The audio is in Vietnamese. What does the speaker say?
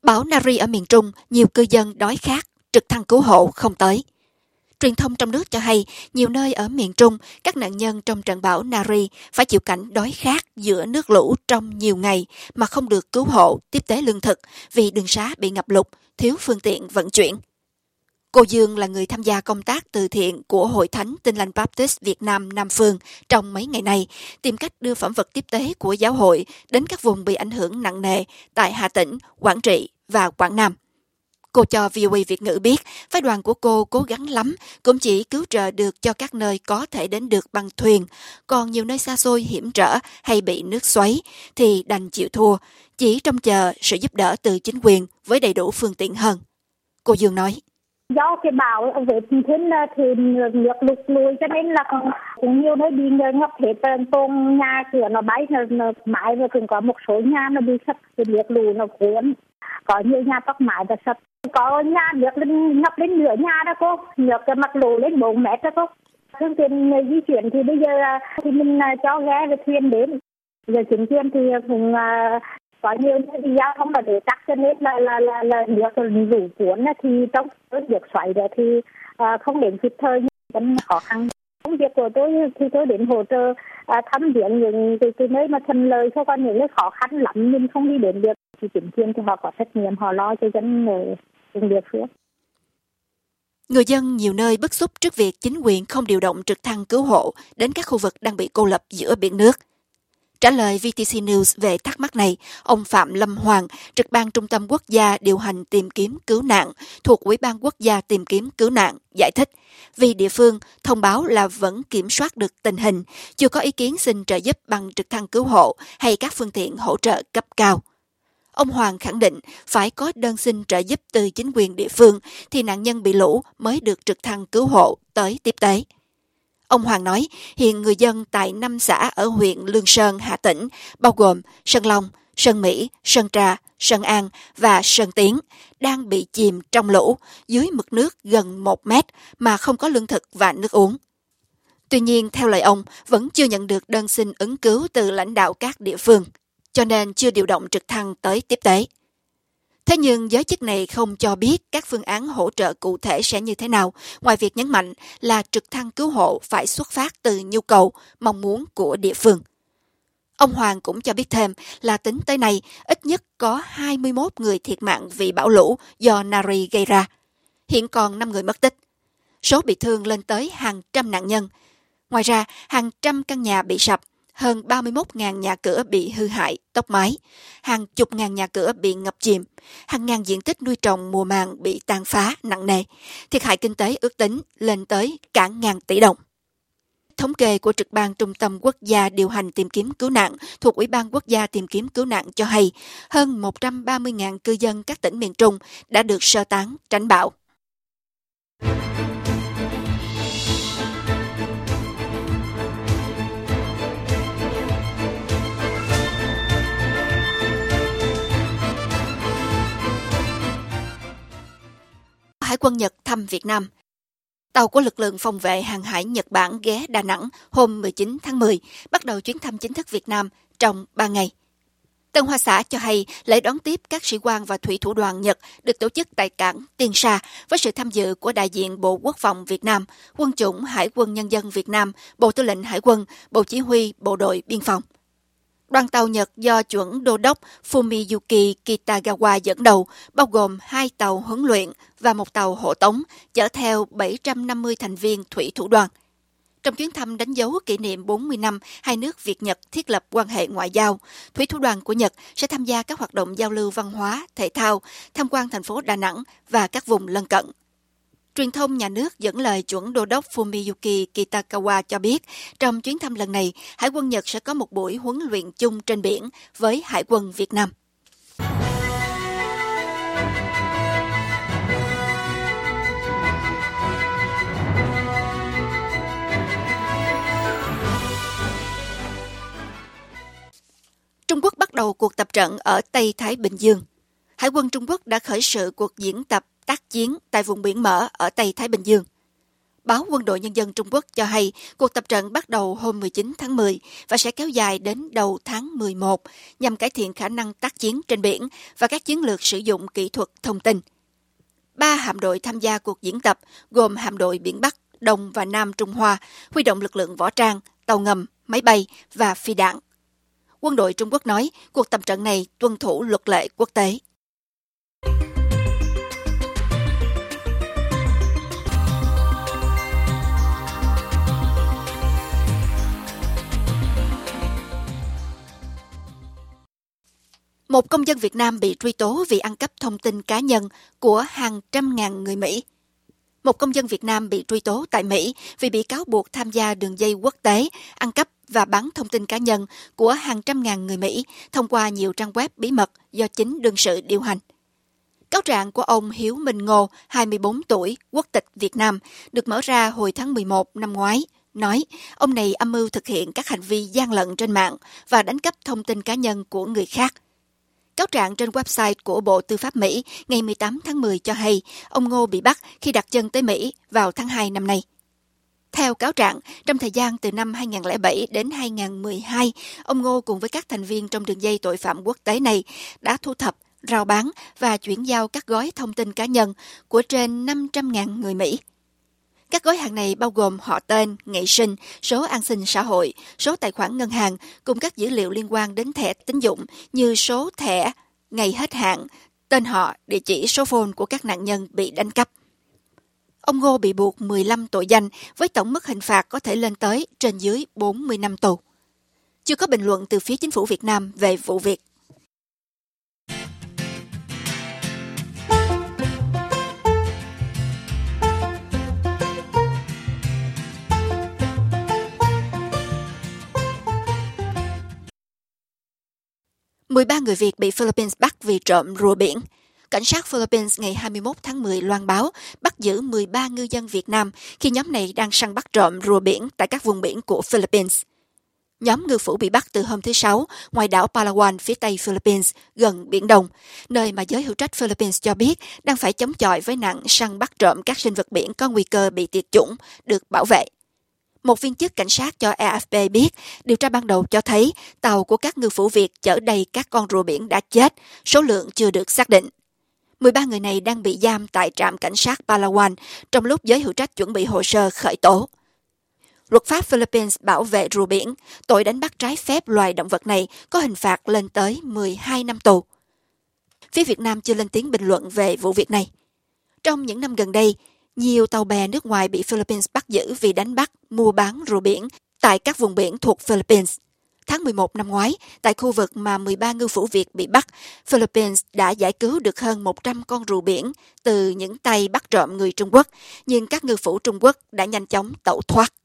Bão Nari ở miền Trung, nhiều cư dân đói khát, trực thăng cứu hộ không tới. Truyền thông trong nước cho hay, nhiều nơi ở miền Trung, các nạn nhân trong trận bão Nari phải chịu cảnh đói khát giữa nước lũ trong nhiều ngày mà không được cứu hộ, tiếp tế lương thực vì đường xá bị ngập lụt, thiếu phương tiện vận chuyển. Cô Dương là người tham gia công tác từ thiện của Hội Thánh Tin Lành Baptist Việt Nam Nam Phương trong mấy ngày này, tìm cách đưa phẩm vật tiếp tế của giáo hội đến các vùng bị ảnh hưởng nặng nề tại Hà Tĩnh, Quảng Trị và Quảng Nam. Cô cho VOA Việt ngữ biết, phái đoàn của cô cố gắng lắm, cũng chỉ cứu trợ được cho các nơi có thể đến được bằng thuyền, còn nhiều nơi xa xôi hiểm trở hay bị nước xoáy thì đành chịu thua, chỉ trông chờ sự giúp đỡ từ chính quyền với đầy đủ phương tiện hơn. Cô Dương nói. Do cái bão về thiên thì nước lụt lùi cho nên là cũng nhiều nơi bị ngập hết, tôm nhà cửa nó bay nó mái, rồi cũng có một số nhà nó bị sập, cái nước lũ nó cuốn, có nhiều nhà tóc mái đã sập, có nhà nước ngập lên nửa nhà đó cô, nước cái mặt lũ lên 4 mét đó cô. Phương tiện di chuyển thì bây giờ thì mình cho ghe về thuyền đến, giờ chính quyền thì cũng có nhiều giao thông là để tắc, cho nên là nước lũ cuốn thì trong việc xoáy đó thì không đến kịp thời, vẫn khó khăn. Công việc của tôi thì tôi đến hỗ trợ thăm viếng những cái nơi mà thuận lợi, cho còn những nơi khó khăn lắm mình không đi đến được thì chính quyền thì họ có trách nhiệm, họ lo cho dân ở từng địa phương. Người dân nhiều nơi bức xúc trước việc chính quyền không điều động trực thăng cứu hộ đến các khu vực đang bị cô lập giữa biển nước. Trả lời VTC News về thắc mắc này, ông Phạm Lâm Hoàng, trực ban Trung tâm Quốc gia điều hành tìm kiếm cứu nạn thuộc Ủy ban Quốc gia tìm kiếm cứu nạn, giải thích, vì địa phương thông báo là vẫn kiểm soát được tình hình, chưa có ý kiến xin trợ giúp bằng trực thăng cứu hộ hay các phương tiện hỗ trợ cấp cao. Ông Hoàng khẳng định phải có đơn xin trợ giúp từ chính quyền địa phương thì nạn nhân bị lũ mới được trực thăng cứu hộ tới tiếp tế. Ông Hoàng nói, hiện người dân tại 5 xã ở huyện Lương Sơn, Hà Tĩnh, bao gồm Sơn Long, Sơn Mỹ, Sơn Trà, Sơn An và Sơn Tiến, đang bị chìm trong lũ dưới mực nước gần 1 mét mà không có lương thực và nước uống. Tuy nhiên, theo lời ông, vẫn chưa nhận được đơn xin ứng cứu từ lãnh đạo các địa phương, cho nên chưa điều động trực thăng tới tiếp tế. Thế nhưng giới chức này không cho biết các phương án hỗ trợ cụ thể sẽ như thế nào, ngoài việc nhấn mạnh là trực thăng cứu hộ phải xuất phát từ nhu cầu, mong muốn của địa phương. Ông Hoàng cũng cho biết thêm là tính tới nay, ít nhất có 21 người thiệt mạng vì bão lũ do Nari gây ra. Hiện còn 5 người mất tích. Số bị thương lên tới hàng trăm nạn nhân. Ngoài ra, hàng trăm căn nhà bị sập, hơn 31.000 nhà cửa bị hư hại, tốc mái, hàng chục ngàn nhà cửa bị ngập chìm, hàng ngàn diện tích nuôi trồng mùa màng bị tàn phá nặng nề, thiệt hại kinh tế ước tính lên tới cả ngàn tỷ đồng. Thống kê của trực ban Trung tâm Quốc gia điều hành tìm kiếm cứu nạn thuộc Ủy ban Quốc gia tìm kiếm cứu nạn cho hay hơn 130.000 cư dân các tỉnh miền Trung đã được sơ tán tránh bão. Hải quân Nhật thăm Việt Nam. Tàu của lực lượng phòng vệ hàng hải Nhật Bản ghé Đà Nẵng hôm 19 tháng 10, bắt đầu chuyến thăm chính thức Việt Nam trong 3 ngày. Tân Hoa Xã cho hay lễ đón tiếp các sĩ quan và thủy thủ đoàn Nhật được tổ chức tại cảng Tiên Sa với sự tham dự của đại diện Bộ Quốc phòng Việt Nam, Quân chủng Hải quân Nhân dân Việt Nam, Bộ Tư lệnh Hải quân, Bộ Chỉ huy Bộ đội Biên phòng. Đoàn tàu Nhật do chuẩn đô đốc Fumiyuki Kitagawa dẫn đầu, bao gồm 2 tàu huấn luyện và 1 tàu hộ tống, chở theo 750 thành viên thủy thủ đoàn. Trong chuyến thăm đánh dấu kỷ niệm 40 năm hai nước Việt-Nhật thiết lập quan hệ ngoại giao, thủy thủ đoàn của Nhật sẽ tham gia các hoạt động giao lưu văn hóa, thể thao, tham quan thành phố Đà Nẵng và các vùng lân cận. Truyền thông nhà nước dẫn lời chuẩn đô đốc Fumiyuki Kitagawa cho biết, trong chuyến thăm lần này, Hải quân Nhật sẽ có một buổi huấn luyện chung trên biển với Hải quân Việt Nam. Trung Quốc bắt đầu cuộc tập trận ở Tây Thái Bình Dương. Hải quân Trung Quốc đã khởi sự cuộc diễn tập tác chiến tại vùng biển mở ở Tây Thái Bình Dương. Báo Quân đội Nhân dân Trung Quốc cho hay cuộc tập trận bắt đầu hôm 19 tháng 10 và sẽ kéo dài đến đầu tháng 11 nhằm cải thiện khả năng tác chiến trên biển và các chiến lược sử dụng kỹ thuật thông tin. 3 hạm đội tham gia cuộc diễn tập gồm hạm đội biển Bắc, Đông và Nam Trung Hoa, huy động lực lượng võ trang, tàu ngầm, máy bay và phi đạn. Quân đội Trung Quốc nói cuộc tập trận này tuân thủ luật lệ quốc tế. Một công dân Việt Nam bị truy tố vì ăn cắp thông tin cá nhân của hàng trăm ngàn người Mỹ. Một công dân Việt Nam bị truy tố tại Mỹ vì bị cáo buộc tham gia đường dây quốc tế, ăn cắp và bán thông tin cá nhân của hàng trăm ngàn người Mỹ thông qua nhiều trang web bí mật do chính đương sự điều hành. Cáo trạng của ông Hiếu Minh Ngô, 24 tuổi, quốc tịch Việt Nam, được mở ra hồi tháng 11 năm ngoái, nói ông này âm mưu thực hiện các hành vi gian lận trên mạng và đánh cắp thông tin cá nhân của người khác. Cáo trạng trên website của Bộ Tư pháp Mỹ ngày 18 tháng 10 cho hay ông Ngô bị bắt khi đặt chân tới Mỹ vào tháng 2 năm nay. Theo cáo trạng, trong thời gian từ năm 2007 đến 2012, ông Ngô cùng với các thành viên trong đường dây tội phạm quốc tế này đã thu thập, rao bán và chuyển giao các gói thông tin cá nhân của trên 500.000 người Mỹ. Các gói hàng này bao gồm họ tên, ngày sinh, số an sinh xã hội, số tài khoản ngân hàng cùng các dữ liệu liên quan đến thẻ tín dụng như số thẻ, ngày hết hạn, tên họ, địa chỉ, số phone của các nạn nhân bị đánh cắp. Ông Ngô bị buộc 15 tội danh với tổng mức hình phạt có thể lên tới trên dưới 40 năm tù. Chưa có bình luận từ phía chính phủ Việt Nam về vụ việc. Ba người Việt bị Philippines bắt vì trộm rùa biển. Cảnh sát Philippines ngày 21 tháng 10 loan báo bắt giữ 13 ngư dân Việt Nam khi nhóm này đang săn bắt trộm rùa biển tại các vùng biển của Philippines. Nhóm ngư phủ bị bắt từ hôm thứ Sáu ngoài đảo Palawan phía tây Philippines, gần Biển Đông, nơi mà giới hữu trách Philippines cho biết đang phải chống chọi với nạn săn bắt trộm các sinh vật biển có nguy cơ bị tuyệt chủng, được bảo vệ. Một viên chức cảnh sát cho AFP biết, điều tra ban đầu cho thấy tàu của các ngư phủ Việt chở đầy các con rùa biển đã chết, số lượng chưa được xác định. 13 người này đang bị giam tại trạm cảnh sát Palawan trong lúc giới hữu trách chuẩn bị hồ sơ khởi tố. Luật pháp Philippines bảo vệ rùa biển, tội đánh bắt trái phép loài động vật này có hình phạt lên tới 12 năm tù. Phía Việt Nam chưa lên tiếng bình luận về vụ việc này. Trong những năm gần đây, nhiều tàu bè nước ngoài bị Philippines bắt giữ vì đánh bắt, mua bán rùa biển tại các vùng biển thuộc Philippines. Tháng 11 năm ngoái, tại khu vực mà 13 ngư phủ Việt bị bắt, Philippines đã giải cứu được hơn 100 con rùa biển từ những tay bắt trộm người Trung Quốc, nhưng các ngư phủ Trung Quốc đã nhanh chóng tẩu thoát.